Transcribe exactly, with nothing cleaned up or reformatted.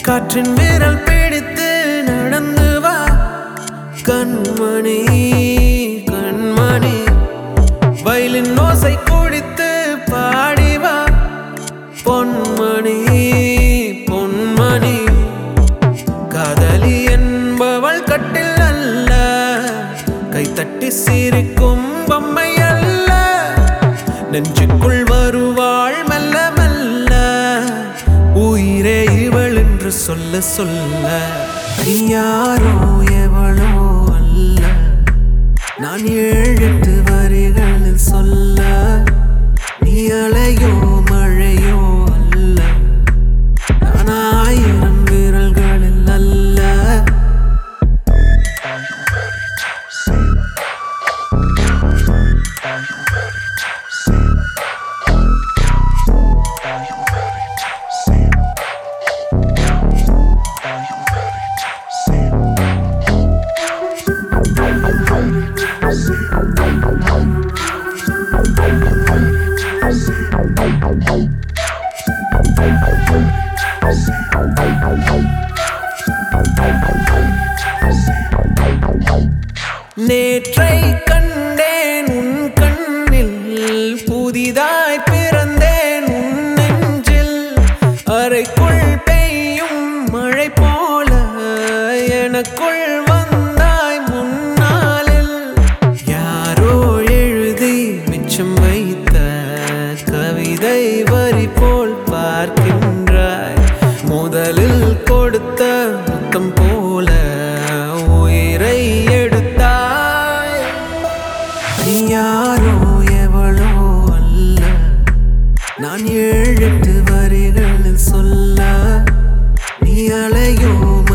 காற்றின் விரல் பிடித்து நடந்து வா கண்மணி கண்மணி வயலின் ஓசை குடித்து பாடி வா பொன்மணி பொன்மணி காதலி என்பவள் கட்டில் அல்ல கைத்தட்டி சிரிக்கும் பொம்மை அல்ல நெஞ்சுக்குள் வருவாள் மெல்ல மெல்ல உயிரே இவள் என்று சொல்ல சொல்ல நீ யாரோ எவளோ அல்ல நான் ஏழெட்டு வரிகளில் சொல்ல நீ அலையோ மழையோ அல்ல நான் ஆயிரம் விரல்களில் அல்ல நேற்றை கண்டேன் உன் கண்ணில் புதிதாய் பிறந்தேன் உன் நெஞ்சில் அறைக்குள் பெய்யும் மழை போல எனக்குள் வந்தாய் முன்னாளில் யாரோ எழுதி மிச்சம் வைத்த கவிதை வரி போல் பார்க்கின்றாய் முதலில் கொடுத்த முத்தம் போல உயிரை எடுத்தாய் நீ யாரோ எவளோ அல்ல நான் ஏழெட்டு வரிகளில் சொல்ல நீ அலையோ